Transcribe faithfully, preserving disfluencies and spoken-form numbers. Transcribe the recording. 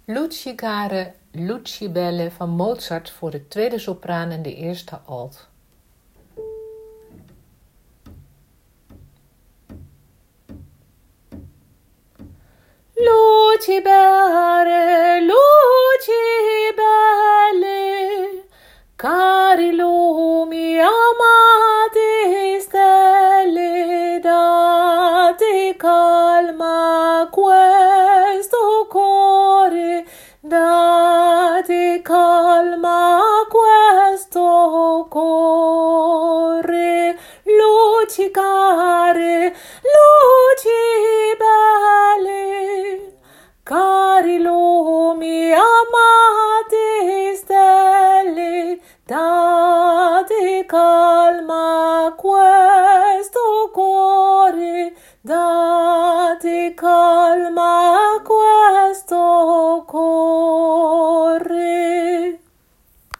Lucigare Lucibelle van Mozart voor de tweede sopraan en de eerste alt. Lucibere, lucibelle, cari lumi amate stelle, date calma a questo cuore, date calma a questo cuore, luci care, luci belle, cari lumi amate stelle, date calma a questo cuore, date calma a questo cuore.